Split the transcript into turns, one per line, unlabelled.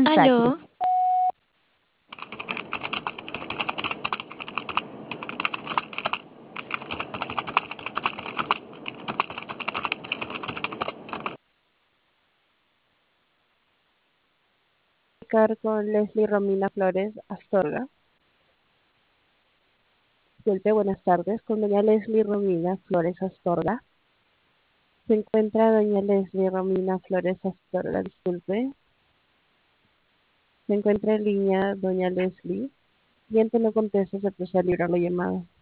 mensaje.
Aló,
Con Leslie Romina Flores Astorga. Disculpe, buenas tardes. Con doña Leslie Romina Flores Astorga. Se encuentra doña Leslie Romina Flores Astorga, disculpe. Se encuentra en línea doña Leslie. Cliente no contesta, se procede a librar la llamada.